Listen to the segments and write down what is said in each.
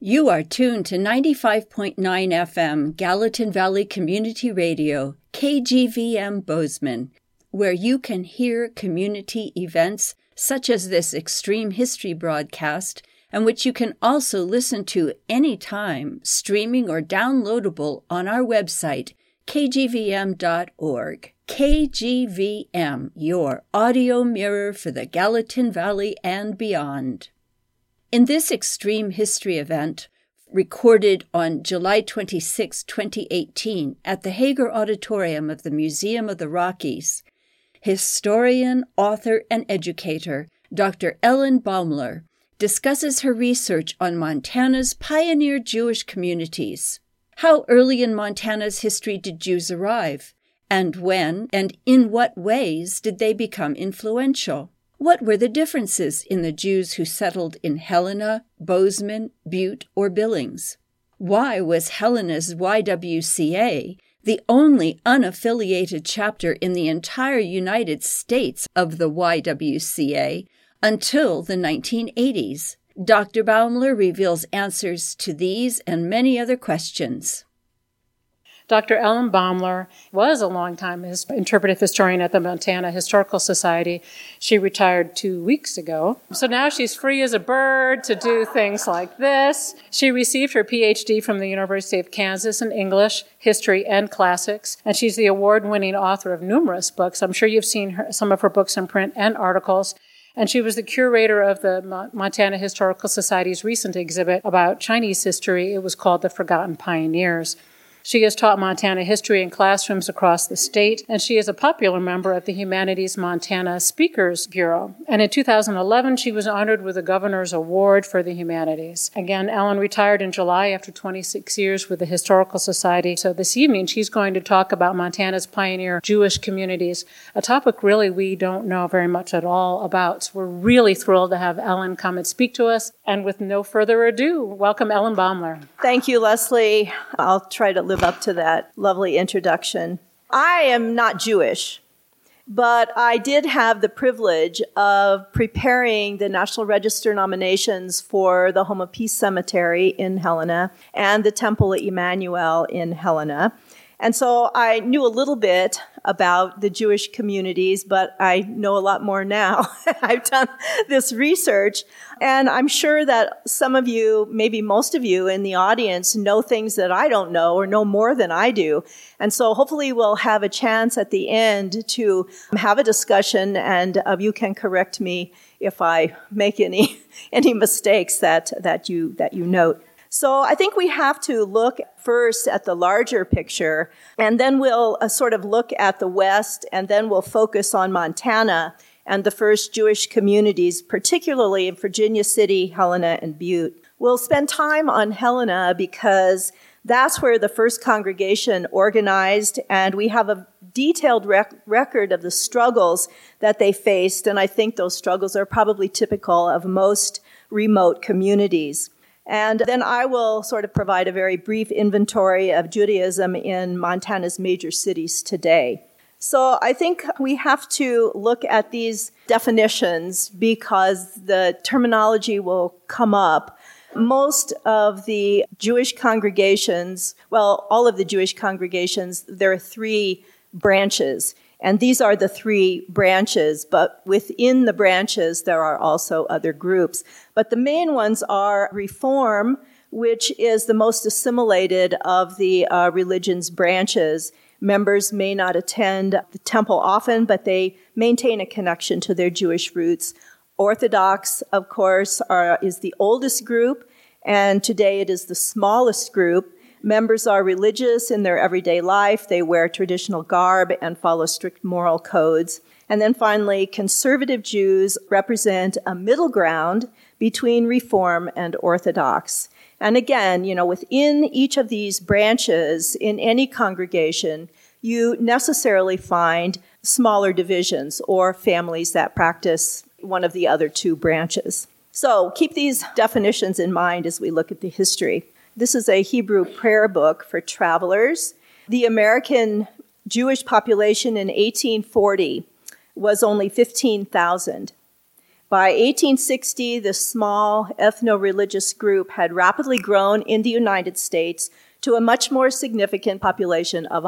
You are tuned to 95.9 FM Gallatin Valley Community Radio, KGVM Bozeman, where you can hear community events such as this Extreme History broadcast, and which you can also listen to anytime, streaming or downloadable on our website, kgvm.org. KGVM, your audio mirror for the Gallatin Valley and beyond. In this Extreme History event, recorded on July 26, 2018, at the Hager Auditorium of the Museum of the Rockies, historian, author, and educator Dr. Ellen Baumler discusses her research on Montana's pioneer Jewish communities. How early in Montana's history did Jews arrive? And when and in what ways did they become influential? What were the differences in the Jews who settled in Helena, Bozeman, Butte, or Billings? Why was Helena's YWCA the only unaffiliated chapter in the entire United States of the YWCA until the 1980s? Dr. Baumler reveals answers to these and many other questions. Dr. Ellen Baumler was a long-time interpretive historian at the Montana Historical Society. She retired 2 weeks ago. So now she's free as a bird to do things like this. She received her PhD from the University of Kansas in English, History, and Classics. And she's the award-winning author of numerous books. I'm sure you've seen some of her books in print and articles. And she was the curator of the Montana Historical Society's recent exhibit about Chinese history. It was called The Forgotten Pioneers. She has taught Montana history in classrooms across the state, and she is a popular member of the Humanities Montana Speakers Bureau. And in 2011, she was honored with the Governor's Award for the Humanities. Again, Ellen retired in July after 26 years with the Historical Society. So this evening, she's going to talk about Montana's pioneer Jewish communities, a topic really we don't know very much at all about. So we're really thrilled to have Ellen come and speak to us. And with no further ado, welcome Ellen Baumler. Thank you, Leslie. I'll try to live up to that lovely introduction. I am not Jewish, but I did have the privilege of preparing the National Register nominations for the Home of Peace Cemetery in Helena and the Temple at Emmanuel in Helena. And so I knew a little bit about the Jewish communities, but I know a lot more now. I've done this research, and I'm sure that some of you, maybe most of you in the audience, know things that I don't know or know more than I do. And so hopefully we'll have a chance at the end to have a discussion, and you can correct me if I make any mistakes that you note. So I think we have to look first at the larger picture, and then we'll sort of look at the West, and then we'll focus on Montana and the first Jewish communities, particularly in Virginia City, Helena, and Butte. We'll spend time on Helena because that's where the first congregation organized, and we have a detailed record of the struggles that they faced, and I think those struggles are probably typical of most remote communities. And then I will sort of provide a very brief inventory of Judaism in Montana's major cities today. So I think we have to look at these definitions because the terminology will come up. Most of the Jewish congregations, well, all of the Jewish congregations, there are 3 branches. And these are the 3 branches, but within the branches, there are also other groups. But the main ones are Reform, which is the most assimilated of the religion's branches. Members may not attend the temple often, but they maintain a connection to their Jewish roots. Orthodox, of course, is the oldest group, and today it is the smallest group. Members are religious in their everyday life. They wear traditional garb and follow strict moral codes. And then finally, conservative Jews represent a middle ground between Reform and Orthodox. And again, within each of these branches in any congregation, you necessarily find smaller divisions or families that practice one of the other 2 branches. So keep these definitions in mind as we look at the history. This is a Hebrew prayer book for travelers. The American Jewish population in 1840 was only 15,000. By 1860, this small ethno-religious group had rapidly grown in the United States to a much more significant population of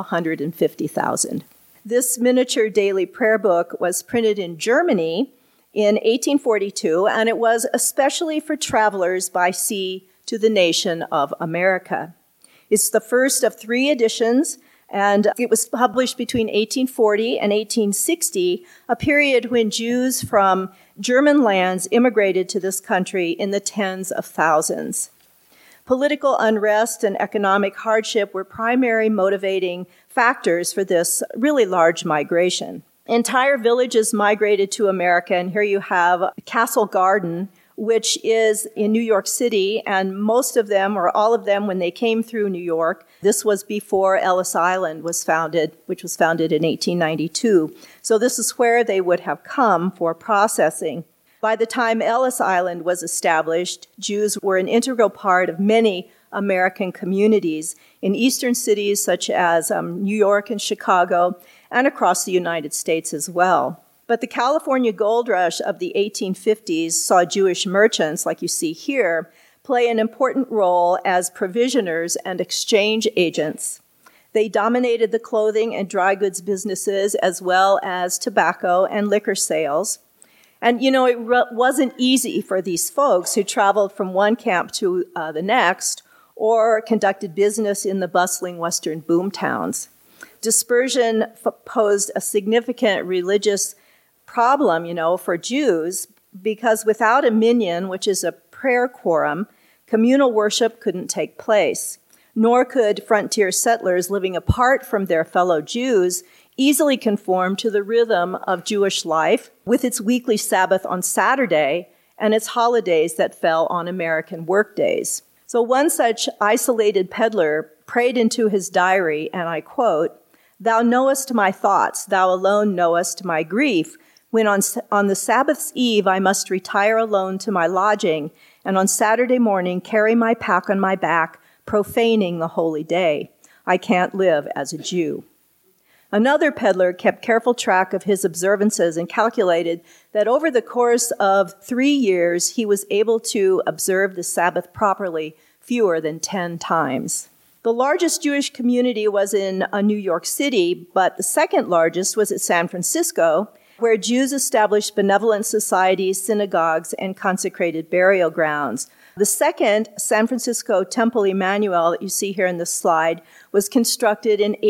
150,000. This miniature daily prayer book was printed in Germany in 1842, and it was especially for travelers by sea to the nation of America. It's the first of 3 editions, and it was published between 1840 and 1860, a period when Jews from German lands immigrated to this country in the tens of thousands. Political unrest and economic hardship were primary motivating factors for this really large migration. Entire villages migrated to America, and here you have Castle Garden, which is in New York City, and most of them, or all of them, when they came through New York, this was before Ellis Island was founded, which was founded in 1892. So this is where they would have come for processing. By the time Ellis Island was established, Jews were an integral part of many American communities in eastern cities such as New York and Chicago, and across the United States as well. But the California gold rush of the 1850s saw Jewish merchants, like you see here, play an important role as provisioners and exchange agents. They dominated the clothing and dry goods businesses as well as tobacco and liquor sales. And, it wasn't easy for these folks who traveled from one camp to the next or conducted business in the bustling western boom towns. Dispersion posed a significant religious problem, for Jews, because without a minyan, which is a prayer quorum, communal worship couldn't take place, nor could frontier settlers living apart from their fellow Jews easily conform to the rhythm of Jewish life with its weekly Sabbath on Saturday and its holidays that fell on American workdays. So one such isolated peddler prayed into his diary, and I quote, "Thou knowest my thoughts, thou alone knowest my grief. When on the Sabbath's eve I must retire alone to my lodging, and on Saturday morning carry my pack on my back, profaning the holy day. I can't live as a Jew." Another peddler kept careful track of his observances and calculated that over the course of 3 years, he was able to observe the Sabbath properly fewer than 10 times. The largest Jewish community was in New York City, but the second largest was at San Francisco, where Jews established benevolent societies, synagogues, and consecrated burial grounds. The second, San Francisco Temple Emmanuel, that you see here in this slide, was constructed in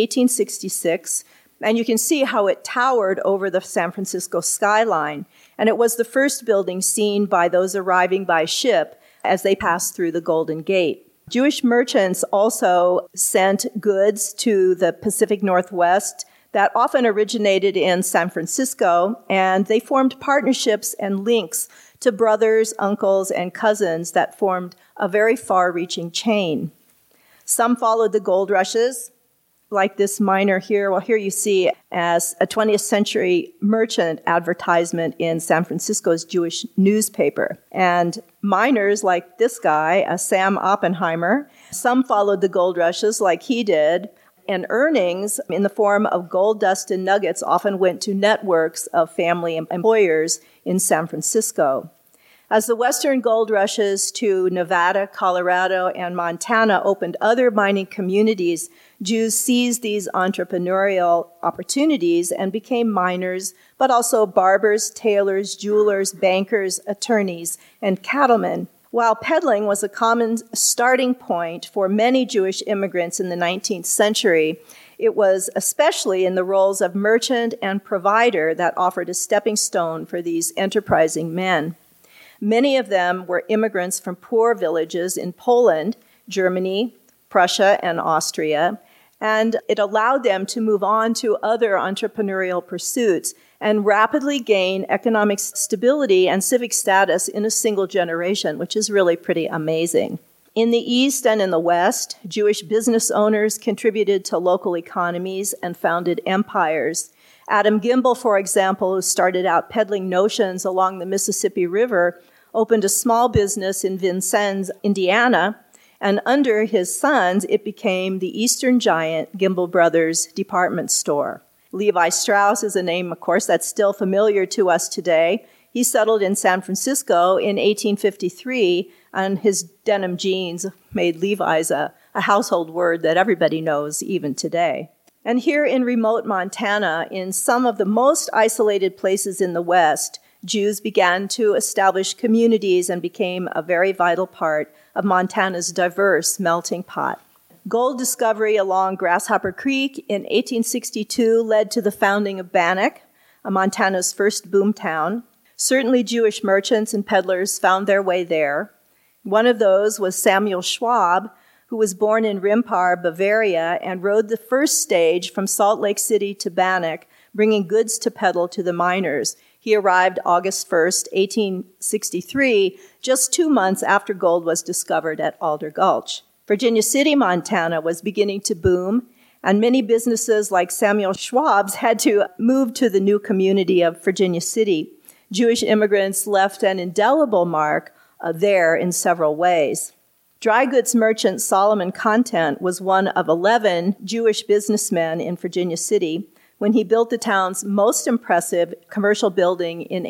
1866, and you can see how it towered over the San Francisco skyline. And it was the first building seen by those arriving by ship as they passed through the Golden Gate. Jewish merchants also sent goods to the Pacific Northwest that often originated in San Francisco, and they formed partnerships and links to brothers, uncles, and cousins that formed a very far-reaching chain. Some followed the gold rushes, like this miner here. Well, here you see as a 20th century merchant advertisement in San Francisco's Jewish newspaper. And miners like this guy, Sam Oppenheimer, some followed the gold rushes like he did, and earnings in the form of gold dust and nuggets often went to networks of family employers in San Francisco. As the western gold rushes to Nevada, Colorado, and Montana opened other mining communities, Jews seized these entrepreneurial opportunities and became miners, but also barbers, tailors, jewelers, bankers, attorneys, and cattlemen. While peddling was a common starting point for many Jewish immigrants in the 19th century, it was especially in the roles of merchant and provider that offered a stepping stone for these enterprising men. Many of them were immigrants from poor villages in Poland, Germany, Prussia, and Austria, and it allowed them to move on to other entrepreneurial pursuits and rapidly gain economic stability and civic status in a single generation, which is really pretty amazing. In the East and in the West, Jewish business owners contributed to local economies and founded empires. Adam Gimbel, for example, who started out peddling notions along the Mississippi River, opened a small business in Vincennes, Indiana, and under his sons, it became the Eastern giant Gimbel Brothers department store. Levi Strauss is a name, of course, that's still familiar to us today. He settled in San Francisco in 1853, and his denim jeans made Levi's a household word that everybody knows even today. And here in remote Montana, in some of the most isolated places in the West, Jews began to establish communities and became a very vital part of Montana's diverse melting pot. Gold discovery along Grasshopper Creek in 1862 led to the founding of Bannack, Montana's first boomtown. Certainly Jewish merchants and peddlers found their way there. One of those was Samuel Schwab, who was born in Rimpar, Bavaria, and rode the first stage from Salt Lake City to Bannack, bringing goods to peddle to the miners. He arrived August 1st, 1863, just 2 months after gold was discovered at Alder Gulch. Virginia City, Montana was beginning to boom, and many businesses like Samuel Schwab's had to move to the new community of Virginia City. Jewish immigrants left an indelible mark there in several ways. Dry goods merchant Solomon Content was one of 11 Jewish businessmen in Virginia City when he built the town's most impressive commercial building in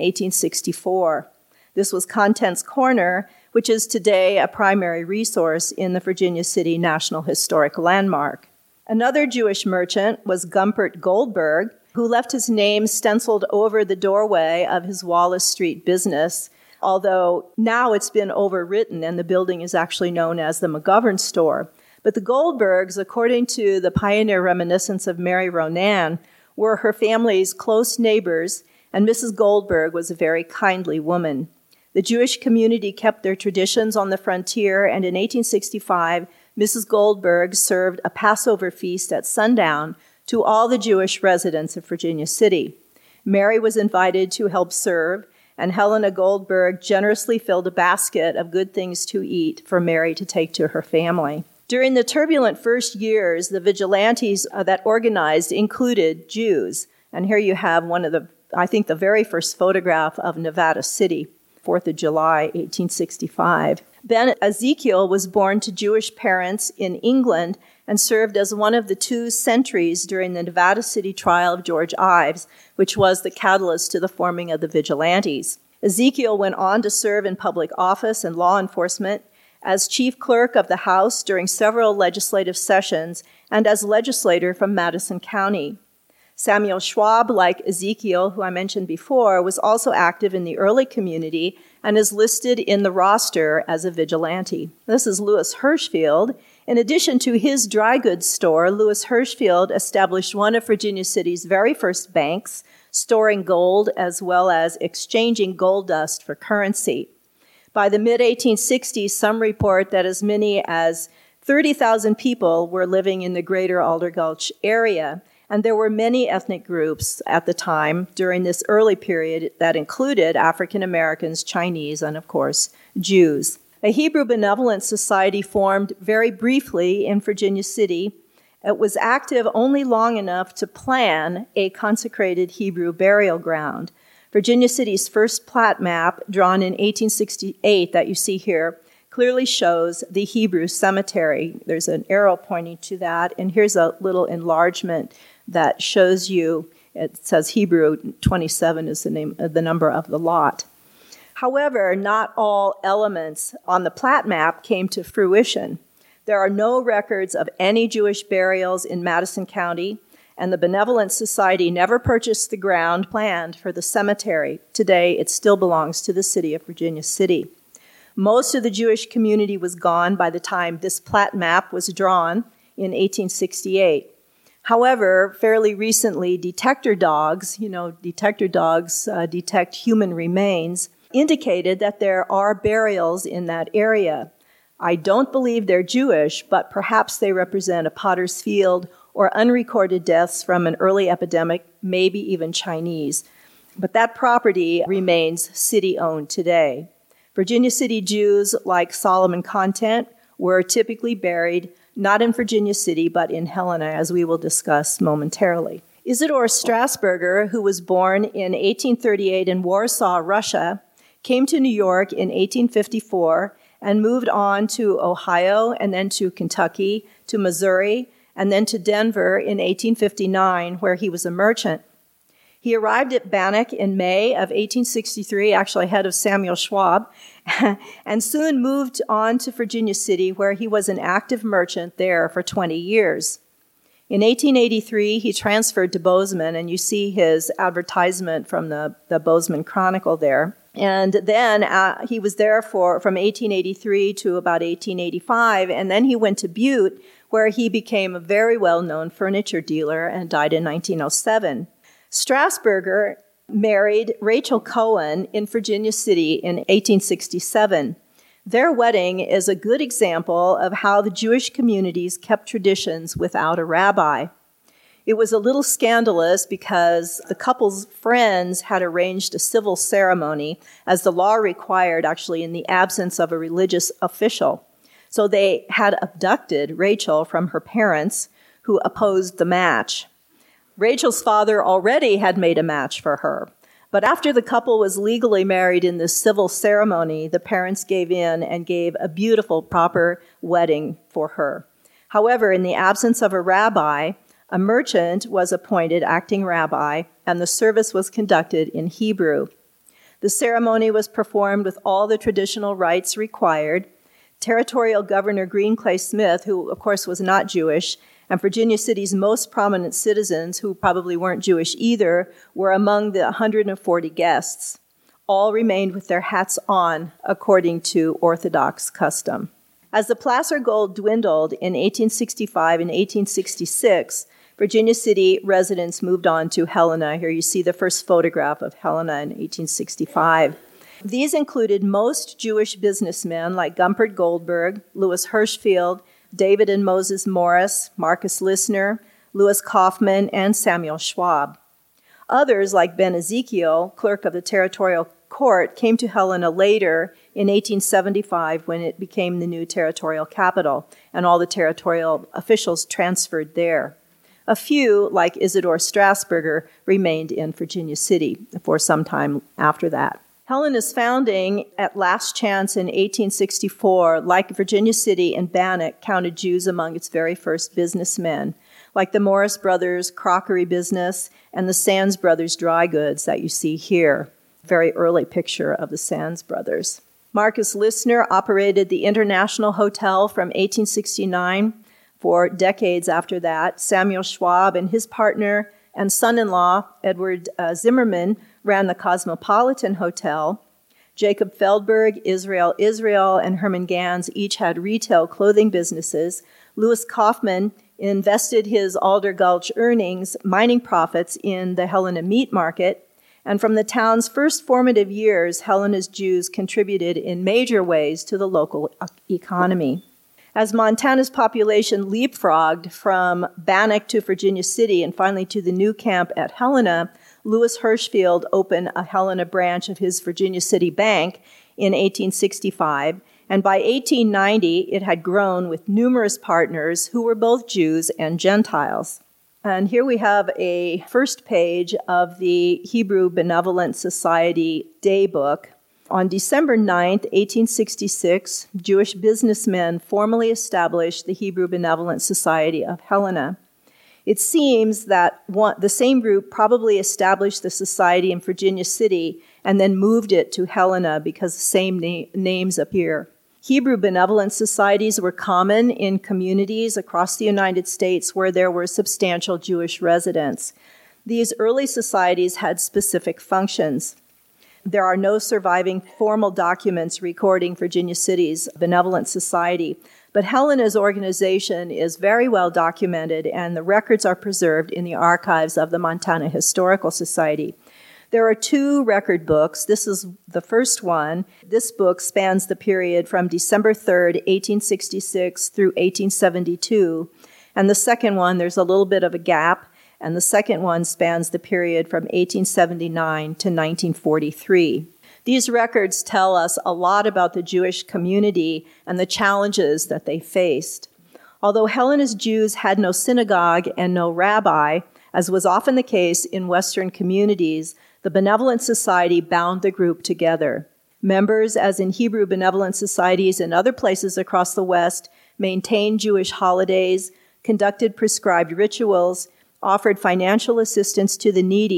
1864. This was Content's Corner, which is today a primary resource in the Virginia City National Historic Landmark. Another Jewish merchant was Gumpert Goldberg, who left his name stenciled over the doorway of his Wallace Street business, although now it's been overwritten and the building is actually known as the McGovern Store. But the Goldbergs, according to the pioneer reminiscence of Mary Ronan, were her family's close neighbors, and Mrs. Goldberg was a very kindly woman. The Jewish community kept their traditions on the frontier, and in 1865, Mrs. Goldberg served a Passover feast at sundown to all the Jewish residents of Virginia City. Mary was invited to help serve, and Helena Goldberg generously filled a basket of good things to eat for Mary to take to her family. During the turbulent first years, the vigilantes that organized included Jews. And here you have the very first photograph of Nevada City, 4th of July, 1865. Ben Ezekiel was born to Jewish parents in England and served as one of the 2 sentries during the Nevada City trial of George Ives, which was the catalyst to the forming of the vigilantes. Ezekiel went on to serve in public office and law enforcement, as chief clerk of the House during several legislative sessions, and as legislator from Madison County. Samuel Schwab, like Ezekiel, who I mentioned before, was also active in the early community and is listed in the roster as a vigilante. This is Louis Hirschfield. In addition to his dry goods store, Louis Hirschfield established one of Virginia City's very first banks, storing gold as well as exchanging gold dust for currency. By the mid-1860s, some report that as many as 30,000 people were living in the greater Alder Gulch area, and there were many ethnic groups at the time during this early period that included African Americans, Chinese, and of course, Jews. A Hebrew Benevolent Society formed very briefly in Virginia City. It was active only long enough to plan a consecrated Hebrew burial ground. Virginia City's first plat map, drawn in 1868 that you see here, clearly shows the Hebrew cemetery. There's an arrow pointing to that, and here's a little enlargement that shows you, it says Hebrew 27 is the number of the lot. However, not all elements on the plat map came to fruition. There are no records of any Jewish burials in Madison County, and the Benevolent Society never purchased the ground planned for the cemetery. Today, it still belongs to the city of Virginia City. Most of the Jewish community was gone by the time this plat map was drawn in 1868. However, fairly recently, detector dogs detect human remains, indicated that there are burials in that area. I don't believe they're Jewish, but perhaps they represent a potter's field or unrecorded deaths from an early epidemic, maybe even Chinese. But that property remains city-owned today. Virginia City Jews, like Solomon Content, were typically buried not in Virginia City, but in Helena, as we will discuss momentarily. Isidor Strasburger, who was born in 1838 in Warsaw, Russia, came to New York in 1854 and moved on to Ohio and then to Kentucky, to Missouri, and then to Denver in 1859, where he was a merchant. He arrived at Bannock in May of 1863, actually ahead of Samuel Schwab, and soon moved on to Virginia City, where he was an active merchant there for 20 years. In 1883, he transferred to Bozeman, and you see his advertisement from the Bozeman Chronicle there. And then he was there from 1883 to about 1885, and then he went to Butte, where he became a very well-known furniture dealer and died in 1907. Strasburger married Rachel Cohen in Virginia City in 1867. Their wedding is a good example of how the Jewish communities kept traditions without a rabbi. It was a little scandalous because the couple's friends had arranged a civil ceremony, as the law required, actually, in the absence of a religious official. So they had abducted Rachel from her parents, who opposed the match. Rachel's father already had made a match for her. But after the couple was legally married in this civil ceremony, the parents gave in and gave a beautiful, proper wedding for her. However, in the absence of a rabbi, a merchant was appointed acting rabbi, and the service was conducted in Hebrew. The ceremony was performed with all the traditional rites required. Territorial Governor Green Clay Smith, who of course was not Jewish, and Virginia City's most prominent citizens, who probably weren't Jewish either, were among the 140 guests. All remained with their hats on, according to Orthodox custom. As the placer gold dwindled in 1865 and 1866, Virginia City residents moved on to Helena. Here you see the first photograph of Helena in 1865. These included most Jewish businessmen like Gumpert Goldberg, Louis Hirschfield, David and Moses Morris, Marcus Lissner, Louis Kaufman, and Samuel Schwab. Others, like Ben Ezekiel, clerk of the territorial court, came to Helena later in 1875 when it became the new territorial capital, and all the territorial officials transferred there. A few, like Isidore Strasburger, remained in Virginia City for some time after that. Helena's founding at last chance in 1864, like Virginia City and Bannock, counted Jews among its very first businessmen, like the Morris Brothers crockery business and the Sands Brothers dry goods that you see here. Very early picture of the Sands Brothers. Marcus Lissner operated the International Hotel from 1869. For decades after that, Samuel Schwab and his partner and son-in-law, Edward Zimmerman, ran the Cosmopolitan Hotel. Jacob Feldberg, Israel, and Herman Gans each had retail clothing businesses. Louis Kaufman invested his Alder Gulch earnings, mining profits, in the Helena meat market. And from the town's first formative years, Helena's Jews contributed in major ways to the local economy. As Montana's population leapfrogged from Bannock to Virginia City and finally to the new camp at Helena, Louis Hirschfield opened a Helena branch of his Virginia City Bank in 1865, and by 1890 it had grown with numerous partners who were both Jews and Gentiles. And here we have a first page of the Hebrew Benevolent Society Daybook. On December 9th, 1866, Jewish businessmen formally established the Hebrew Benevolent Society of Helena. It seems that the same group probably established the society in Virginia City and then moved it to Helena because the same names appear. Hebrew benevolent societies were common in communities across the United States where there were substantial Jewish residents. These early societies had specific functions. There are no surviving formal documents recording Virginia City's benevolent society, but Helena's organization is very well documented, and the records are preserved in the archives of the Montana Historical Society. There are two record books. This is the first one. This book spans the period from December 3rd, 1866 through 1872. And the second one, there's a little bit of a gap, and the second one spans the period from 1879 to 1943. These records tell us a lot about the Jewish community and the challenges that they faced. Although Helena's Jews had no synagogue and no rabbi, as was often the case in Western communities, the Benevolent Society bound the group together. Members, as in Hebrew benevolent societies and other places across the West, maintained Jewish holidays, conducted prescribed rituals, offered financial assistance to the needy,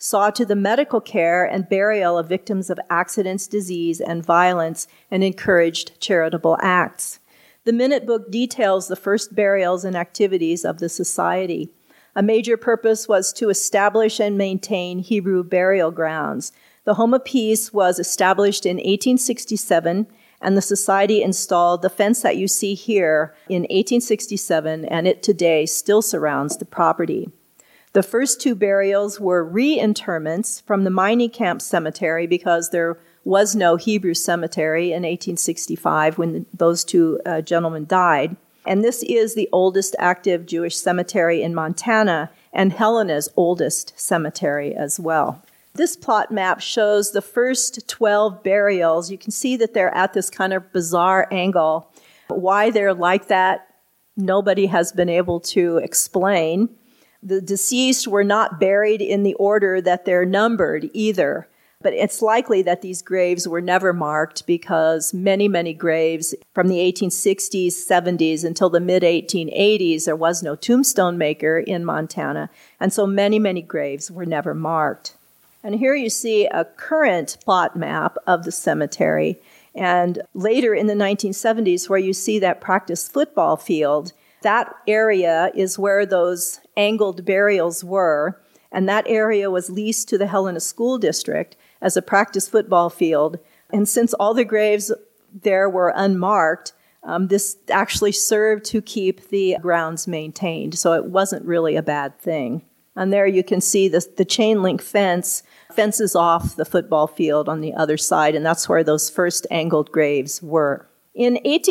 saw to the medical care and burial of victims of accidents, disease, and violence, and encouraged charitable acts. The Minute Book details the first burials and activities of the society. A major purpose was to establish and maintain Hebrew burial grounds. The Home of Peace was established in 1867, and the society installed the fence that you see here in 1867, and it today still surrounds the property. The first two burials were reinterments from the mining camp cemetery because there was no Hebrew cemetery in 1865 when those two gentlemen died. And this is the oldest active Jewish cemetery in Montana and Helena's oldest cemetery as well. This plot map shows the first 12 burials. You can see that they're at this kind of bizarre angle. Why they're like that, nobody has been able to explain. The deceased were not buried in the order that they're numbered either. But it's likely that these graves were never marked because many, many graves from the 1860s, 70s until the mid-1880s, there was no tombstone maker in Montana. And so many, many graves were never marked. And here you see a current plot map of the cemetery. And later in the 1970s, where you see that practice football field, that area is where those angled burials were. And that area was leased to the Helena School District as a practice football field. And since all the graves there were unmarked, this actually served to keep the grounds maintained. So it wasn't really a bad thing. And there you can see the chain link fences off the football field on the other side, and that's where those first angled graves were. In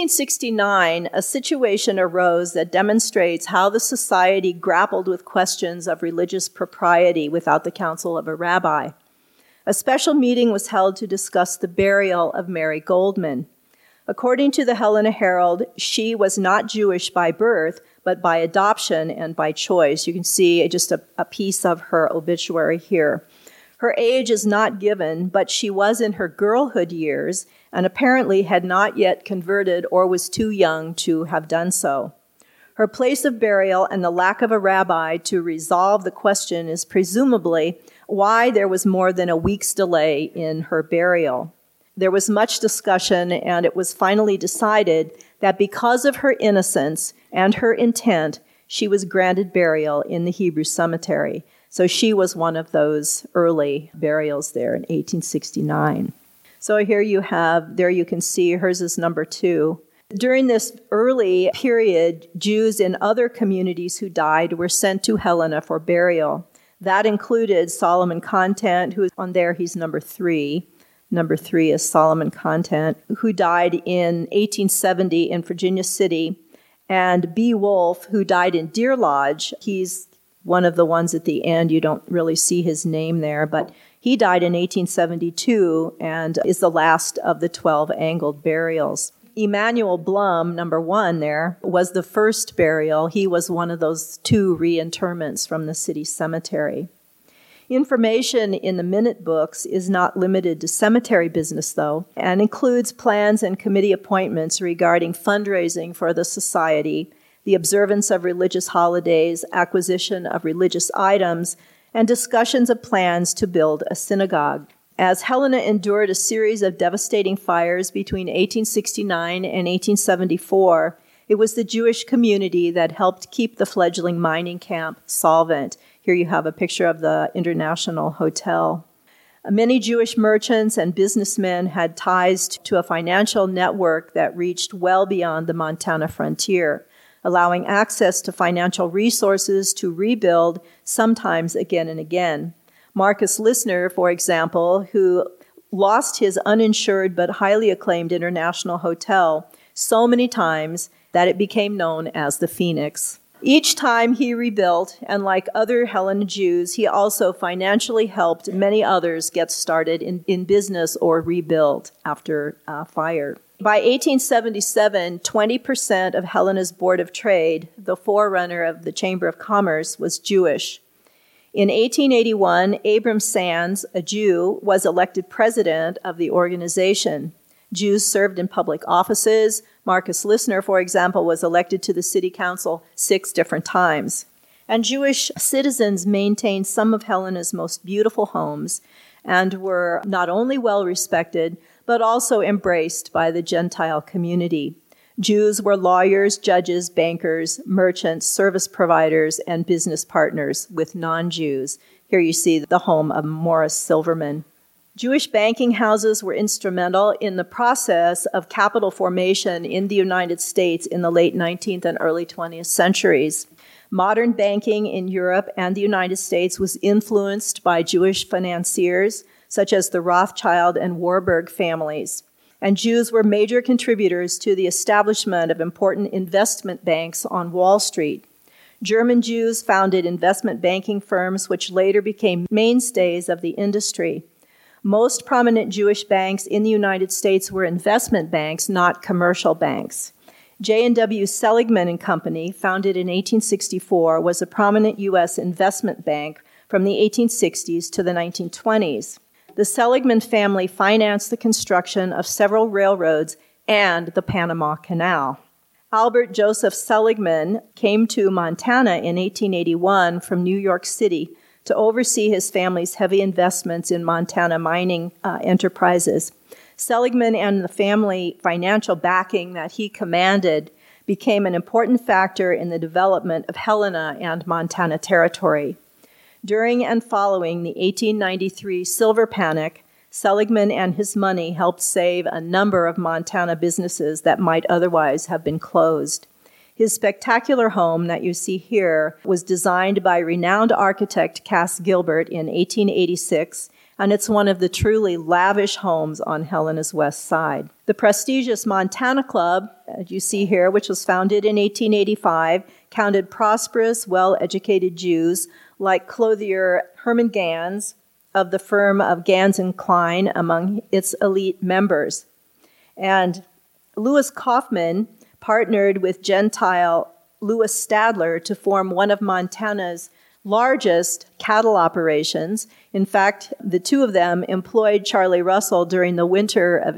1869, a situation arose that demonstrates how the society grappled with questions of religious propriety without the counsel of a rabbi. A special meeting was held to discuss the burial of Mary Goldman. According to the Helena Herald, she was not Jewish by birth, but by adoption and by choice. You can see just a piece of her obituary here. Her age is not given, but she was in her girlhood years and apparently had not yet converted or was too young to have done so. Her place of burial and the lack of a rabbi to resolve the question is presumably why there was more than a week's delay in her burial. There was much discussion, and it was finally decided that because of her innocence and her intent, she was granted burial in the Hebrew cemetery. So she was one of those early burials there in 1869. So here you can see hers is number 2. During this early period, Jews in other communities who died were sent to Helena for burial. That included Solomon Contant, who is on there, he's number 3. Number 3 is Solomon Contant, who died in 1870 in Virginia City, and B. Wolfe, who died in Deer Lodge. He's one of the ones at the end. You don't really see his name there, but he died in 1872 and is the last of the 12 angled burials. Emanuel Blum, number 1 there, was the first burial. He was one of those 2 reinterments from the city cemetery. Information in the minute books is not limited to cemetery business, though, and includes plans and committee appointments regarding fundraising for the society, the observance of religious holidays, acquisition of religious items, and discussions of plans to build a synagogue. As Helena endured a series of devastating fires between 1869 and 1874, it was the Jewish community that helped keep the fledgling mining camp solvent. Here you have a picture of the International Hotel. Many Jewish merchants and businessmen had ties to a financial network that reached well beyond the Montana frontier, allowing access to financial resources to rebuild, sometimes again and again. Marcus Lissner, for example, who lost his uninsured but highly acclaimed International Hotel so many times that it became known as the Phoenix. Each time he rebuilt, and like other Helena Jews, he also financially helped many others get started in business or rebuild after fire. By 1877, 20% of Helena's Board of Trade, the forerunner of the Chamber of Commerce, was Jewish. In 1881, Abram Sands, a Jew, was elected president of the organization. Jews served in public offices. Marcus Lissner, for example, was elected to the city council 6 different times. And Jewish citizens maintained some of Helena's most beautiful homes and were not only well respected, but also embraced by the Gentile community. Jews were lawyers, judges, bankers, merchants, service providers, and business partners with non-Jews. Here you see the home of Morris Silverman. Jewish banking houses were instrumental in the process of capital formation in the United States in the late 19th and early 20th centuries. Modern banking in Europe and the United States was influenced by Jewish financiers, such as the Rothschild and Warburg families. And Jews were major contributors to the establishment of important investment banks on Wall Street. German Jews founded investment banking firms which later became mainstays of the industry. Most prominent Jewish banks in the United States were investment banks, not commercial banks. J&W Seligman and Company, founded in 1864, was a prominent U.S. investment bank from the 1860s to the 1920s. The Seligman family financed the construction of several railroads and the Panama Canal. Albert Joseph Seligman came to Montana in 1881 from New York City to oversee his family's heavy investments in Montana mining enterprises. Seligman and the family financial backing that he commanded became an important factor in the development of Helena and Montana Territory. During and following the 1893 silver panic, Seligman and his money helped save a number of Montana businesses that might otherwise have been closed. His spectacular home that you see here was designed by renowned architect Cass Gilbert in 1886, and it's one of the truly lavish homes on Helena's west side. The prestigious Montana Club, as you see here, which was founded in 1885, counted prosperous, well-educated Jews like clothier Herman Gans of the firm of Gans & Klein among its elite members. And Louis Kaufman partnered with Gentile Louis Stadler to form one of Montana's largest cattle operations. In fact, the two of them employed Charlie Russell during the winter of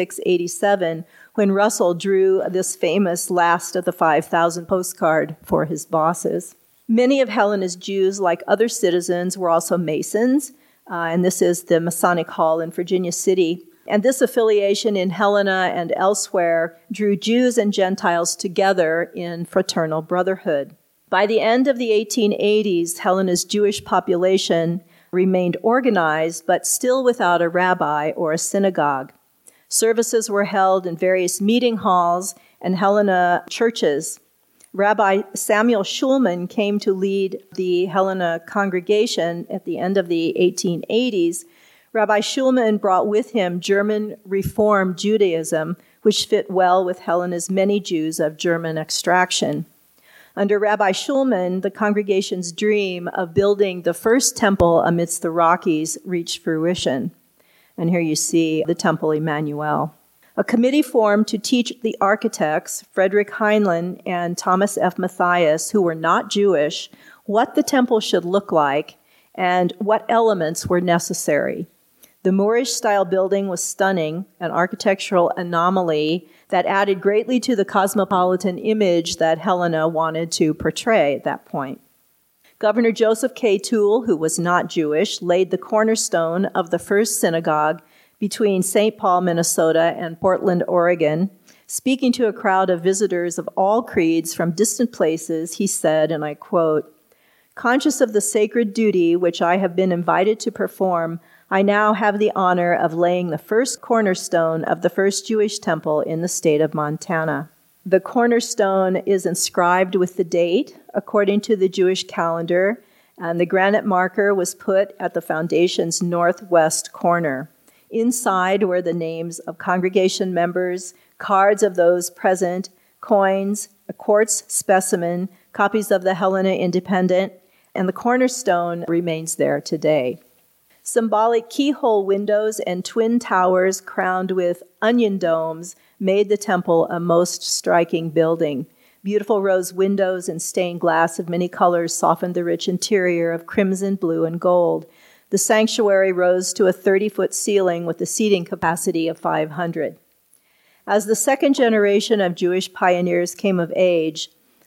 86-87 when Russell drew this famous Last of the 5,000 postcard for his bosses. Many of Helena's Jews, like other citizens, were also Masons, and this is the Masonic Hall in Virginia City. And this affiliation in Helena and elsewhere drew Jews and Gentiles together in fraternal brotherhood. By the end of the 1880s, Helena's Jewish population remained organized, but still without a rabbi or a synagogue. Services were held in various meeting halls and Helena churches. Rabbi Samuel Schulman came to lead the Helena congregation at the end of the 1880s. Rabbi Schulman brought with him German Reform Judaism, which fit well with Helena's many Jews of German extraction. Under Rabbi Schulman, the congregation's dream of building the first temple amidst the Rockies reached fruition. And here you see the Temple Emmanuel. A committee formed to teach the architects, Frederick Heinlein and Thomas F. Matthias, who were not Jewish, what the temple should look like and what elements were necessary. The Moorish-style building was stunning, an architectural anomaly that added greatly to the cosmopolitan image that Helena wanted to portray at that point. Governor Joseph K. Toole, who was not Jewish, laid the cornerstone of the first synagogue between St. Paul, Minnesota, and Portland, Oregon. Speaking to a crowd of visitors of all creeds from distant places, he said, and I quote, "Conscious of the sacred duty which I have been invited to perform, I now have the honor of laying the first cornerstone of the first Jewish temple in the state of Montana." The cornerstone is inscribed with the date according to the Jewish calendar, and the granite marker was put at the foundation's northwest corner. Inside were the names of congregation members, cards of those present, coins, a quartz specimen, copies of the Helena Independent, and the cornerstone remains there today. Symbolic keyhole windows and twin towers crowned with onion domes made the temple a most striking building. Beautiful rose windows and stained glass of many colors softened the rich interior of crimson, blue, and gold. The sanctuary rose to a 30-foot ceiling with a seating capacity of 500. As the second generation of Jewish pioneers came of age,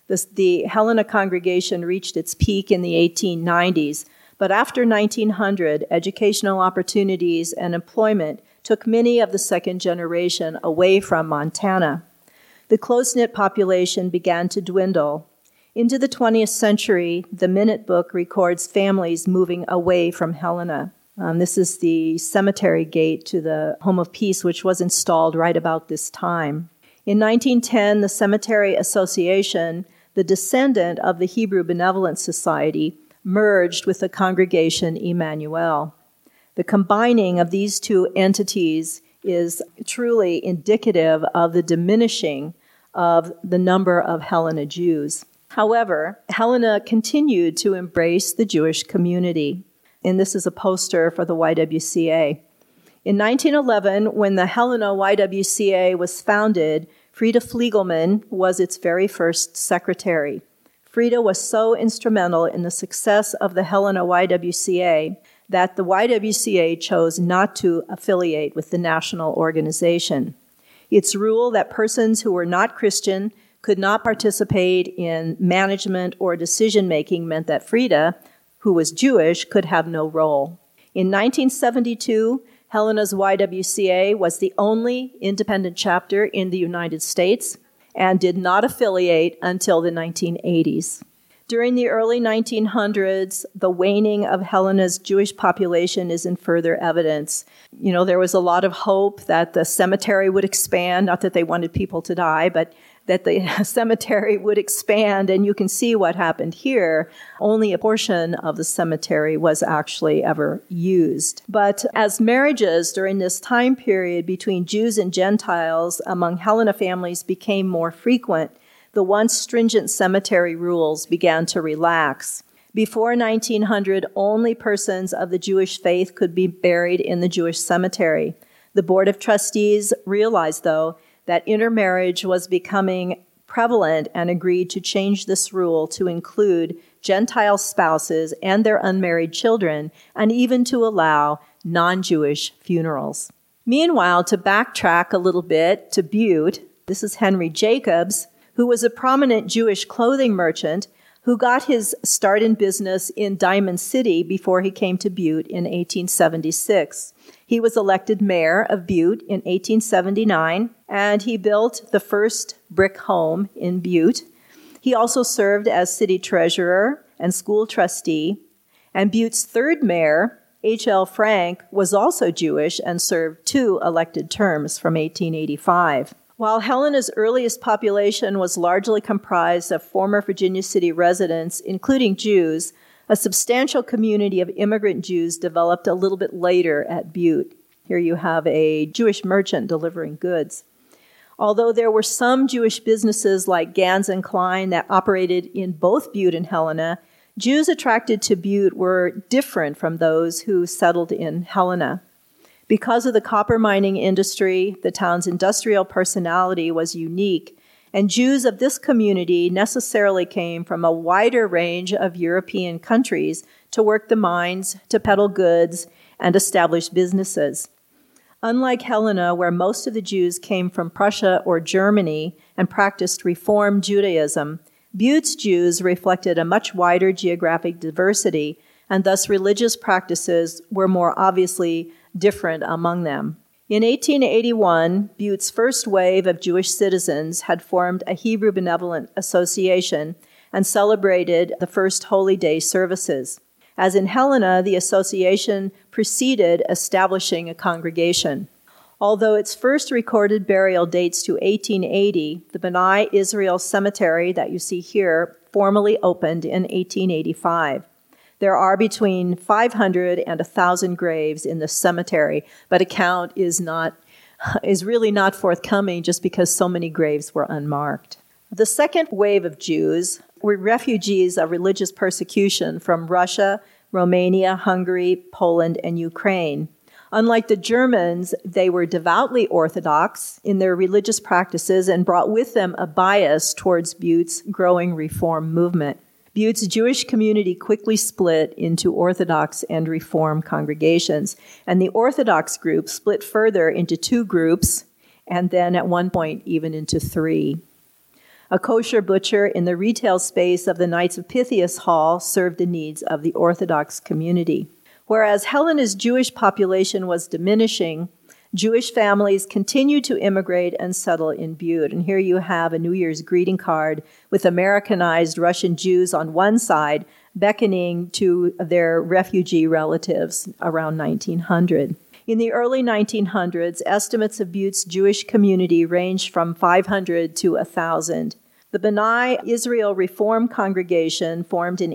The Helena congregation reached its peak in the 1890s, but after 1900, educational opportunities and employment took many of the second generation away from Montana. The close-knit population began to dwindle. Into the 20th century, the Minute Book records families moving away from Helena. This is the cemetery gate to the Home of Peace, which was installed right about this time. In 1910, the Cemetery Association, the descendant of the Hebrew Benevolent Society, merged with the Congregation Emmanuel. The combining of these two entities is truly indicative of the diminishing of the number of Helena Jews. However, Helena continued to embrace the Jewish community. And this is a poster for the YWCA. In 1911, when the Helena YWCA was founded, Frida Fliegelman was its very first secretary. Frida was so instrumental in the success of the Helena YWCA that the YWCA chose not to affiliate with the national organization. Its rule that persons who were not Christian could not participate in management or decision-making meant that Frida, who was Jewish, could have no role. In 1972, Helena's YWCA was the only independent chapter in the United States and did not affiliate until the 1980s. During the early 1900s, the waning of Helena's Jewish population is in further evidence. There was a lot of hope that the cemetery would expand, not that they wanted people to die, but that the cemetery would expand, and you can see what happened here. Only a portion of the cemetery was actually ever used. But as marriages during this time period between Jews and Gentiles among Helena families became more frequent, the once stringent cemetery rules began to relax. Before 1900, only persons of the Jewish faith could be buried in the Jewish cemetery. The Board of Trustees realized, though, that intermarriage was becoming prevalent and agreed to change this rule to include Gentile spouses and their unmarried children, and even to allow non-Jewish funerals. Meanwhile, to backtrack a little bit to Butte, this is Henry Jacobs, who was a prominent Jewish clothing merchant who got his start in business in Diamond City before he came to Butte in 1876. He was elected mayor of Butte in 1879, and he built the first brick home in Butte. He also served as city treasurer and school trustee, and Butte's third mayor, H.L. Frank, was also Jewish and served 2 elected terms from 1885. While Helena's earliest population was largely comprised of former Virginia City residents, including Jews, a substantial community of immigrant Jews developed a little bit later at Butte. Here you have a Jewish merchant delivering goods. Although there were some Jewish businesses like Ganz and Klein that operated in both Butte and Helena, Jews attracted to Butte were different from those who settled in Helena. Because of the copper mining industry, the town's industrial personality was unique, and Jews of this community necessarily came from a wider range of European countries to work the mines, to peddle goods, and establish businesses. Unlike Helena, where most of the Jews came from Prussia or Germany and practiced Reform Judaism, Butte's Jews reflected a much wider geographic diversity, and thus religious practices were more obviously different among them. In 1881, Butte's first wave of Jewish citizens had formed a Hebrew Benevolent Association and celebrated the first Holy Day services. As in Helena, the association preceded establishing a congregation. Although its first recorded burial dates to 1880, the B'nai Israel Cemetery that you see here formally opened in 1885. There are between 500 and 1,000 graves in the cemetery, but a count is really not forthcoming just because so many graves were unmarked. The second wave of Jews were refugees of religious persecution from Russia, Romania, Hungary, Poland, and Ukraine. Unlike the Germans, they were devoutly Orthodox in their religious practices and brought with them a bias towards Butte's growing Reform movement. Butte's Jewish community quickly split into Orthodox and Reform congregations, and the Orthodox group split further into 2 groups, and then at one point even into 3. A kosher butcher in the retail space of the Knights of Pythias Hall served the needs of the Orthodox community. Whereas Helena's Jewish population was diminishing, Jewish families continued to immigrate and settle in Butte. And here you have a New Year's greeting card with Americanized Russian Jews on one side beckoning to their refugee relatives around 1900. In the early 1900s, estimates of Butte's Jewish community ranged from 500 to 1,000. The B'nai Israel Reform Congregation formed in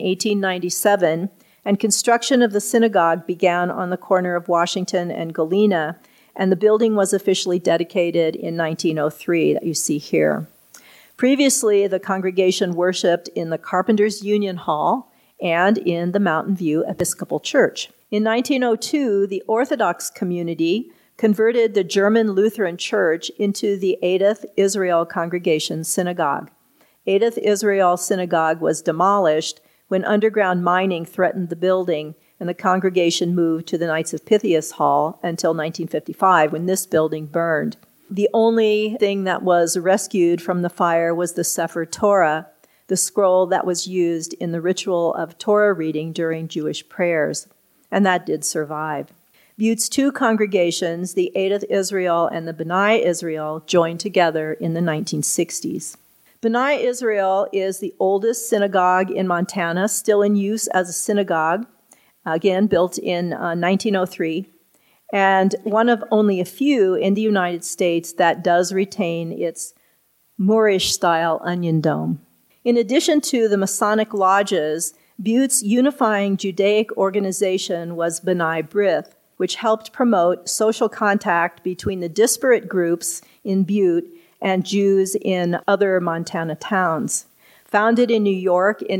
1897, and construction of the synagogue began on the corner of Washington and Galena, and the building was officially dedicated in 1903 that you see here. Previously, the congregation worshiped in the Carpenters Union Hall and in the Mountain View Episcopal Church. In 1902, the Orthodox community converted the German Lutheran Church into the Adath Israel Congregation Synagogue. Adath Israel Synagogue was demolished when underground mining threatened the building, and the congregation moved to the Knights of Pythias Hall until 1955, when this building burned. The only thing that was rescued from the fire was the Sefer Torah, the scroll that was used in the ritual of Torah reading during Jewish prayers, and that did survive. Butte's two congregations, the Adath Israel and the B'nai Israel, joined together in the 1960s. B'nai Israel is the oldest synagogue in Montana, still in use as a synagogue, again, built in 1903, and one of only a few in the United States that does retain its Moorish-style onion dome. In addition to the Masonic lodges, Butte's unifying Judaic organization was B'nai B'rith, which helped promote social contact between the disparate groups in Butte and Jews in other Montana towns. Founded in New York in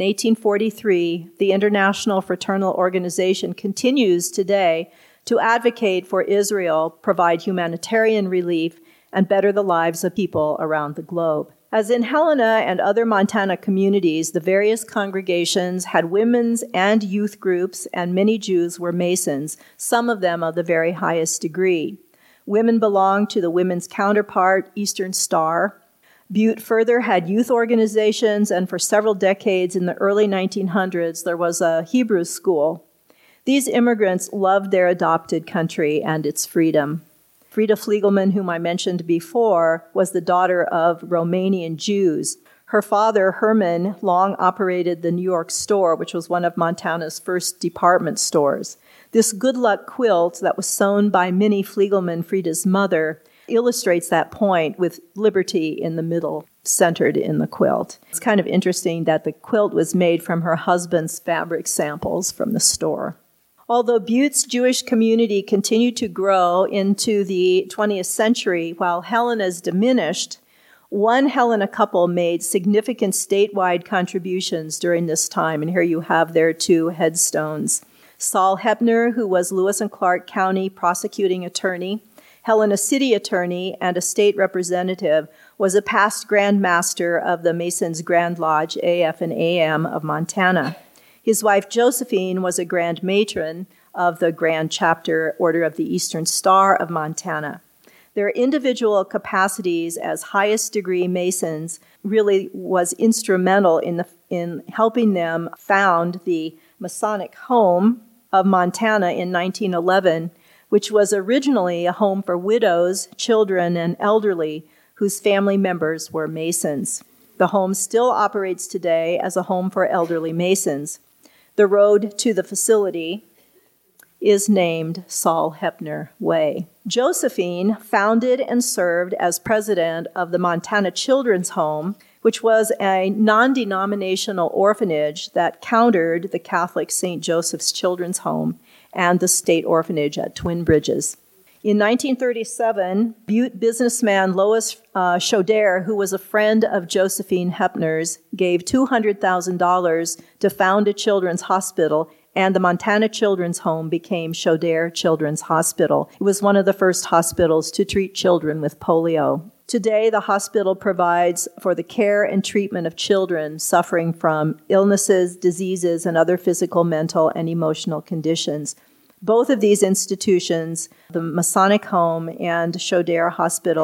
1843, the International Fraternal Organization continues today to advocate for Israel, provide humanitarian relief, and better the lives of people around the globe. As in Helena and other Montana communities, the various congregations had women's and youth groups, and many Jews were Masons, some of them of the very highest degree. Women belonged to the women's counterpart, Eastern Star. Butte further had youth organizations, and for several decades in the early 1900s, there was a Hebrew school. These immigrants loved their adopted country and its freedom. Frida Fliegelman, whom I mentioned before, was the daughter of Romanian Jews. Her father, Herman, long operated the New York Store, which was one of Montana's first department stores. This good luck quilt that was sewn by Minnie Fliegelman, Frida's mother, illustrates that point with liberty in the middle, centered in the quilt. It's kind of interesting that the quilt was made from her husband's fabric samples from the store. Although Butte's Jewish community continued to grow into the 20th century while Helena's diminished, one Helena couple made significant statewide contributions during this time, and here you have their two headstones. Saul Hepner, who was Lewis and Clark County prosecuting attorney, Helena City attorney, and a state representative, was a past Grand Master of the Masons Grand Lodge, AF and AM of Montana. His wife Josephine was a Grand Matron of the Grand Chapter Order of the Eastern Star of Montana. Their individual capacities as highest degree Masons really was instrumental in helping them found the Masonic Home of Montana in 1911, which was originally a home for widows, children, and elderly whose family members were Masons. The home still operates today as a home for elderly Masons. The road to the facility is named Saul Hepner Way. Josephine founded and served as president of the Montana Children's Home, which was a non-denominational orphanage that countered the Catholic St. Joseph's Children's Home and the state orphanage at Twin Bridges. In 1937, Butte businessman Lois Chodare, who was a friend of Josephine Hepner's, gave $200,000 to found a children's hospital, and the Montana Children's Home became Chodare Children's Hospital. It was one of the first hospitals to treat children with polio. Today, the hospital provides for the care and treatment of children suffering from illnesses, diseases, and other physical, mental, and emotional conditions. Both of these institutions, the Masonic Home and Chodare Hospital,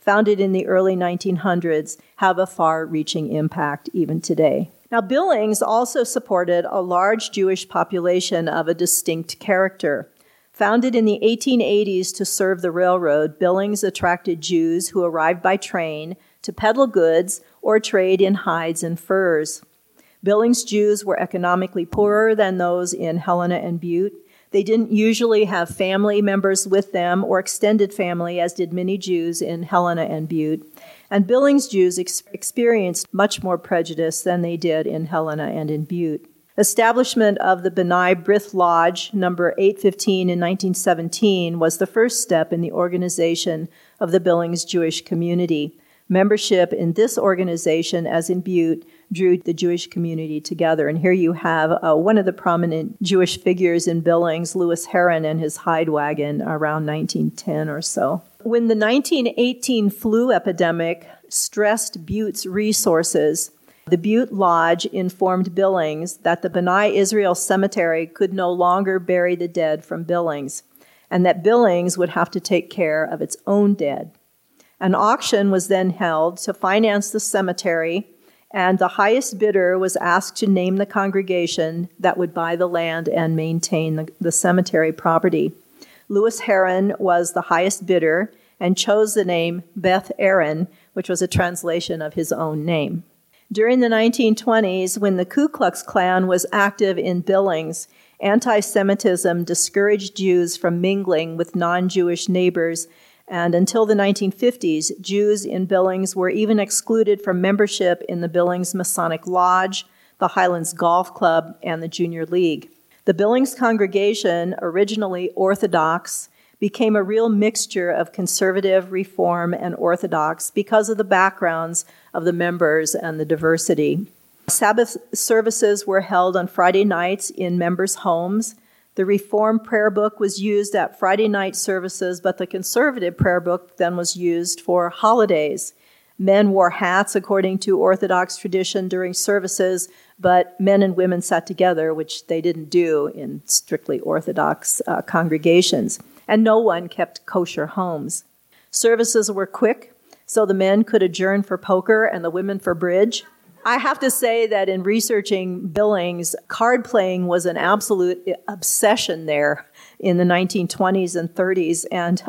founded in the early 1900s, have a far-reaching impact even today. Now, Billings also supported a large Jewish population of a distinct character. Founded in the 1880s to serve the railroad, Billings attracted Jews who arrived by train to peddle goods or trade in hides and furs. Billings Jews were economically poorer than those in Helena and Butte. They didn't usually have family members with them or extended family, as did many Jews in Helena and Butte. And Billings Jews experienced much more prejudice than they did in Helena and in Butte. Establishment of the B'nai B'rith Lodge, number 815 in 1917, was the first step in the organization of the Billings Jewish community. Membership in this organization, as in Butte, drew the Jewish community together. And here you have one of the prominent Jewish figures in Billings, Louis Heron and his hide wagon around 1910 or so. When the 1918 flu epidemic stressed Butte's resources, the Butte Lodge informed Billings that the B'nai Israel Cemetery could no longer bury the dead from Billings, and that Billings would have to take care of its own dead. An auction was then held to finance the cemetery, and the highest bidder was asked to name the congregation that would buy the land and maintain the cemetery property. Louis Heron was the highest bidder and chose the name Beth Aaron, which was a translation of his own name. During the 1920s, when the Ku Klux Klan was active in Billings, anti-Semitism discouraged Jews from mingling with non-Jewish neighbors, and until the 1950s, Jews in Billings were even excluded from membership in the Billings Masonic Lodge, the Highlands Golf Club, and the Junior League. The Billings congregation, originally Orthodox, became a real mixture of conservative, Reform, and Orthodox because of the backgrounds of the members and the diversity. Sabbath services were held on Friday nights in members' homes. The Reform prayer book was used at Friday night services, but the conservative prayer book then was used for holidays. Men wore hats according to Orthodox tradition during services, but men and women sat together, which they didn't do in strictly Orthodox congregations. And no one kept kosher homes. Services were quick, so the men could adjourn for poker and the women for bridge. I have to say that in researching Billings, card playing was an absolute obsession there in the 1920s and 30s, and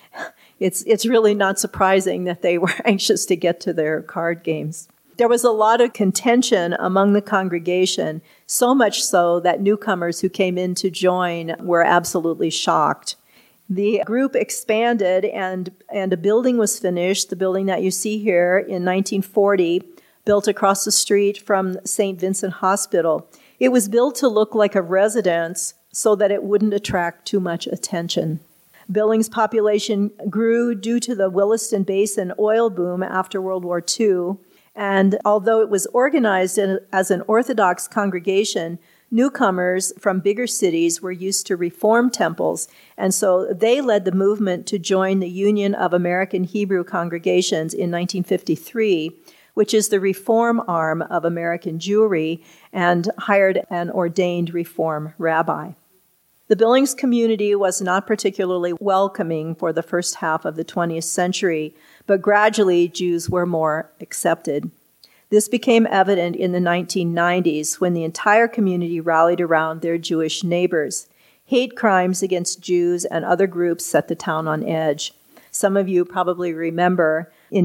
it's really not surprising that they were anxious to get to their card games. There was a lot of contention among the congregation, so much so that newcomers who came in to join were absolutely shocked. The group expanded, and a building was finished, the building that you see here, in 1940, built across the street from St. Vincent Hospital. It was built to look like a residence so that it wouldn't attract too much attention. Billings' population grew due to the Williston Basin oil boom after World War II, and although it was organized as an Orthodox congregation, newcomers from bigger cities were used to Reform temples, and so they led the movement to join the Union of American Hebrew Congregations in 1953, which is the Reform arm of American Jewry, and hired an ordained Reform rabbi. The Billings community was not particularly welcoming for the first half of the 20th century, but gradually Jews were more accepted. This became evident in the 1990s when the entire community rallied around their Jewish neighbors. Hate crimes against Jews and other groups set the town on edge. Some of you probably remember in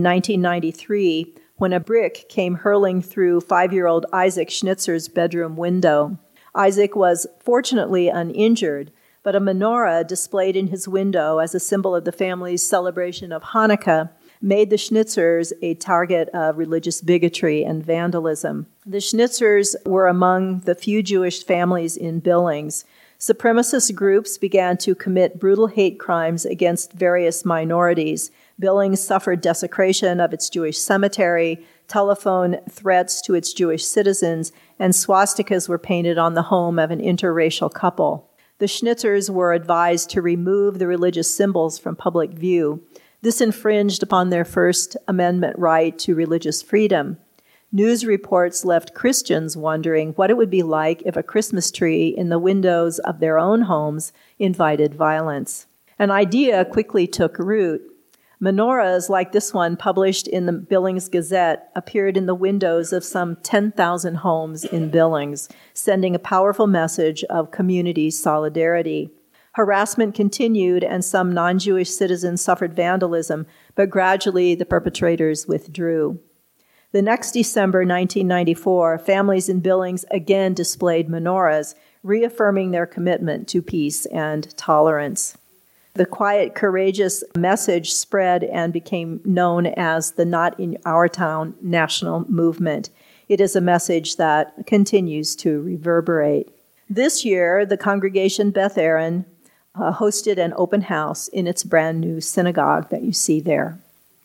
1993 when a brick came hurling through 5-year-old Isaac Schnitzer's bedroom window. Isaac was fortunately uninjured, but a menorah displayed in his window as a symbol of the family's celebration of Hanukkah made the Schnitzers a target of religious bigotry and vandalism. The Schnitzers were among the few Jewish families in Billings. Supremacist groups began to commit brutal hate crimes against various minorities. Billings suffered desecration of its Jewish cemetery, telephone threats to its Jewish citizens, and swastikas were painted on the home of an interracial couple. The Schnitzers were advised to remove the religious symbols from public view. This infringed upon their First Amendment right to religious freedom. News reports left Christians wondering what it would be like if a Christmas tree in the windows of their own homes invited violence. An idea quickly took root. Menorahs like this one, published in the Billings Gazette, appeared in the windows of some 10,000 homes in Billings, sending a powerful message of community solidarity. Harassment continued, and some non-Jewish citizens suffered vandalism, but gradually the perpetrators withdrew. The next December 1994, families in Billings again displayed menorahs, reaffirming their commitment to peace and tolerance. The quiet, courageous message spread and became known as the Not in Our Town national movement. It is a message that continues to reverberate. This year, the congregation Beth Aaron hosted an open house in its brand new synagogue that you see there.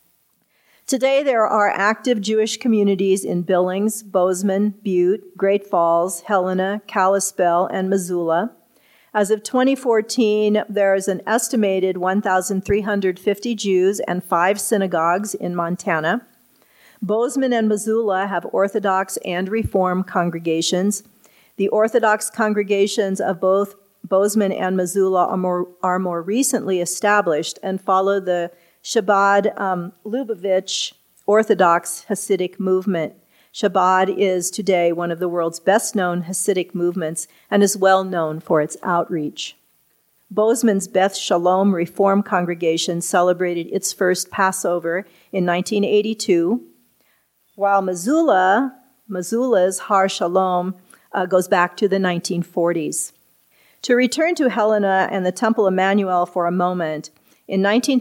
Today, there are active Jewish communities in Billings, Bozeman, Butte, Great Falls, Helena, Kalispell, and Missoula. As of 2014, there is an estimated 1,350 Jews and 5 synagogues in Montana. Bozeman and Missoula have Orthodox and Reform congregations. The Orthodox congregations of both Bozeman and Missoula are more recently established and follow the Chabad Lubavitch Orthodox Hasidic movement. Chabad is today one of the world's best-known Hasidic movements and is well known for its outreach. Bozeman's Beth Shalom Reform congregation celebrated its first Passover in 1982, while Missoula's Har Shalom goes back to the 1940s. To return to Helena and the Temple Emmanuel for a moment, in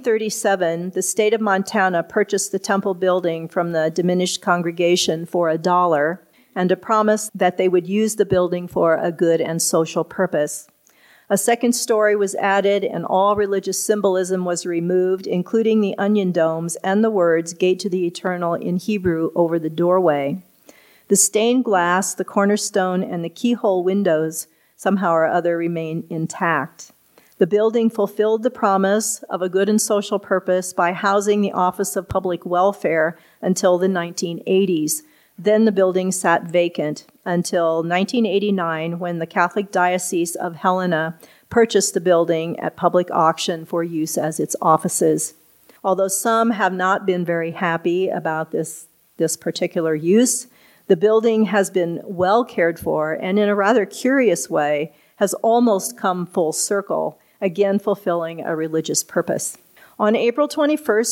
1937, the state of Montana purchased the temple building from the diminished congregation for $1 and a promise that they would use the building for a good and social purpose. A second story was added and all religious symbolism was removed, including the onion domes and the words "Gate to the Eternal" in Hebrew over the doorway. The stained glass, the cornerstone, and the keyhole windows somehow or other remain intact. The building fulfilled the promise of a good and social purpose by housing the Office of Public Welfare until the 1980s. Then the building sat vacant until 1989, when the Catholic Diocese of Helena purchased the building at public auction for use as its offices. Although some have not been very happy about this particular use, the building has been well cared for and in a rather curious way has almost come full circle, again fulfilling a religious purpose. On April 21,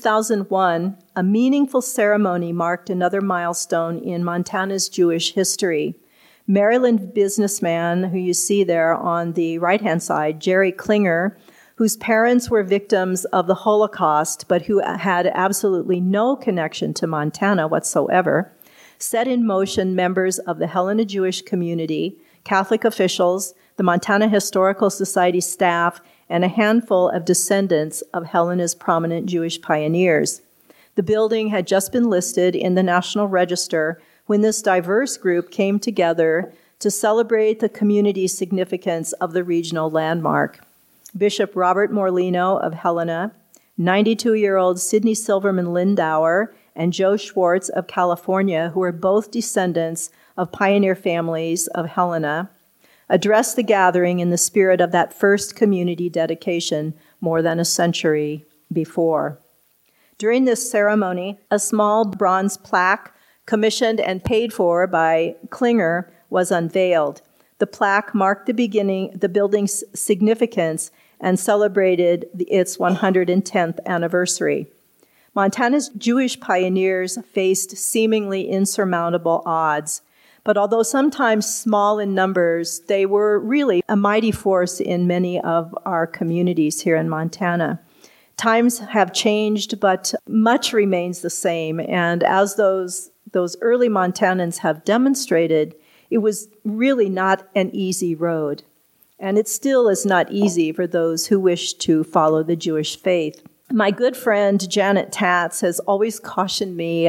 2001, a meaningful ceremony marked another milestone in Montana's Jewish history. Maryland businessman, who you see there on the right-hand side, Jerry Klinger, whose parents were victims of the Holocaust, but who had absolutely no connection to Montana whatsoever, set in motion members of the Helena Jewish community, Catholic officials, the Montana Historical Society staff, and a handful of descendants of Helena's prominent Jewish pioneers. The building had just been listed in the National Register when this diverse group came together to celebrate the community's significance of the regional landmark. Bishop Robert Morlino of Helena, 92-year-old Sidney Silverman Lindauer, and Joe Schwartz of California, who are both descendants of pioneer families of Helena, addressed the gathering in the spirit of that first community dedication more than a century before. During this ceremony, a small bronze plaque commissioned and paid for by Klinger was unveiled. The plaque marked the building's significance and celebrated its 110th anniversary. Montana's Jewish pioneers faced seemingly insurmountable odds, but although sometimes small in numbers, they were really a mighty force in many of our communities here in Montana. Times have changed, but much remains the same. And as those early Montanans have demonstrated, it was really not an easy road. And it still is not easy for those who wish to follow the Jewish faith. My good friend Janet Tatz has always cautioned me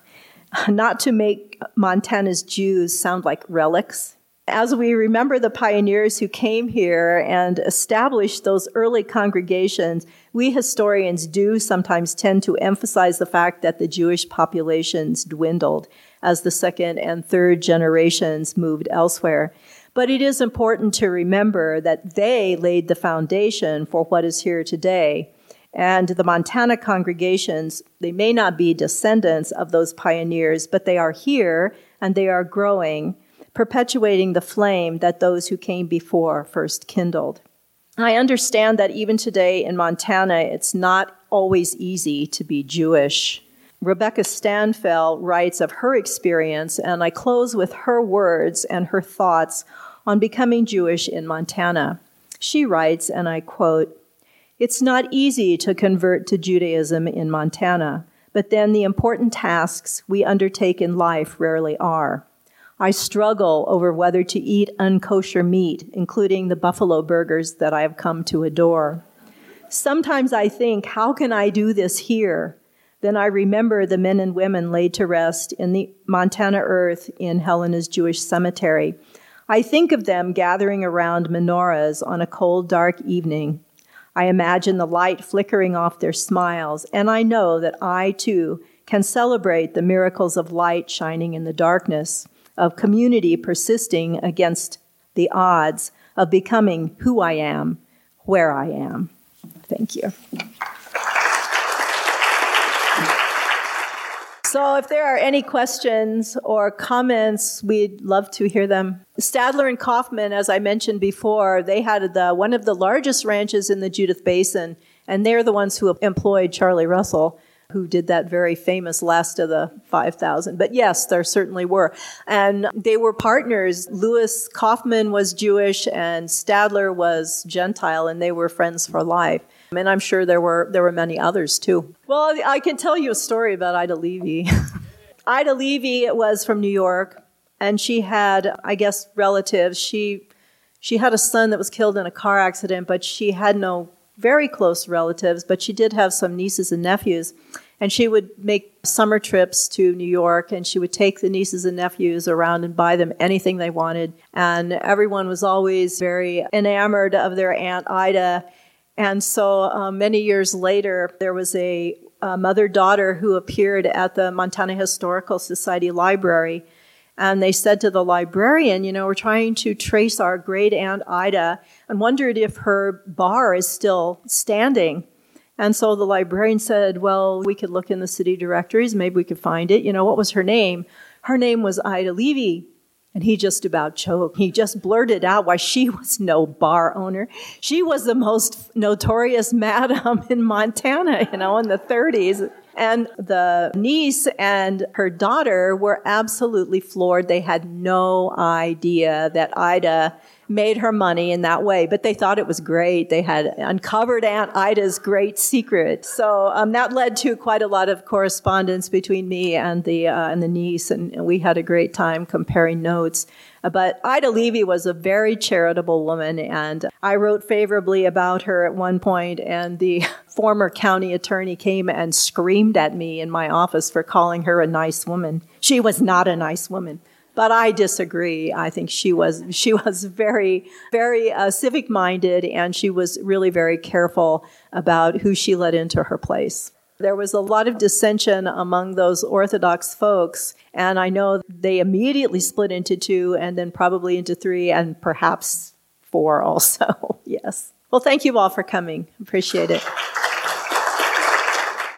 not to make Montana's Jews sound like relics. As we remember the pioneers who came here and established those early congregations, we historians do sometimes tend to emphasize the fact that the Jewish populations dwindled as the second and third generations moved elsewhere. But it is important to remember that they laid the foundation for what is here today. And the Montana congregations, they may not be descendants of those pioneers, but they are here and they are growing, perpetuating the flame that those who came before first kindled. I understand that even today in Montana, it's not always easy to be Jewish. Rebecca Stanfel writes of her experience, and I close with her words and her thoughts on becoming Jewish in Montana. She writes, and I quote, "It's not easy to convert to Judaism in Montana, but then the important tasks we undertake in life rarely are. I struggle over whether to eat unkosher meat, including the buffalo burgers that I have come to adore. Sometimes I think, how can I do this here? Then I remember the men and women laid to rest in the Montana earth in Helena's Jewish cemetery. I think of them gathering around menorahs on a cold, dark evening. I imagine the light flickering off their smiles, and I know that I, too, can celebrate the miracles of light shining in the darkness, of community persisting against the odds, of becoming who I am, where I am." Thank you. So if there are any questions or comments, we'd love to hear them. Stadler and Kaufman, as I mentioned before, they had one of the largest ranches in the Judith Basin, and they're the ones who employed Charlie Russell, who did that very famous Last of the 5,000. But yes, there certainly were. And they were partners. Louis Kaufman was Jewish and Stadler was Gentile, and they were friends for life. And I'm sure there were many others too. Well, I can tell you a story about Ida Levy. Ida Levy was from New York, and she had, I guess, relatives. She had a son that was killed in a car accident, but she had no very close relatives, but she did have some nieces and nephews. And she would make summer trips to New York, and she would take the nieces and nephews around and buy them anything they wanted. And everyone was always very enamored of their Aunt Ida. And so many years later, there was a mother-daughter who appeared at the Montana Historical Society Library. And they said to the librarian, we're trying to trace our great-aunt Ida and wondered if her bar is still standing. And so the librarian said, well, we could look in the city directories. Maybe we could find it. What was her name? Her name was Ida Levy. And he just about choked. He just blurted out why she was no bar owner. She was the most notorious madam in Montana, in the 30s. And the niece and her daughter were absolutely floored. They had no idea that Ida made her money in that way, but they thought it was great. They had uncovered Aunt Ida's great secret. So that led to quite a lot of correspondence between me and the niece, and we had a great time comparing notes. But Ida Levy was a very charitable woman, and I wrote favorably about her at one point, and the former county attorney came and screamed at me in my office for calling her a nice woman. She was not a nice woman. But I disagree. I think she was very, very civic-minded, and she was really very careful about who she let into her place. There was a lot of dissension among those Orthodox folks, and I know they immediately split into two, and then probably into three, and perhaps four also. Yes. Well, thank you all for coming. Appreciate it.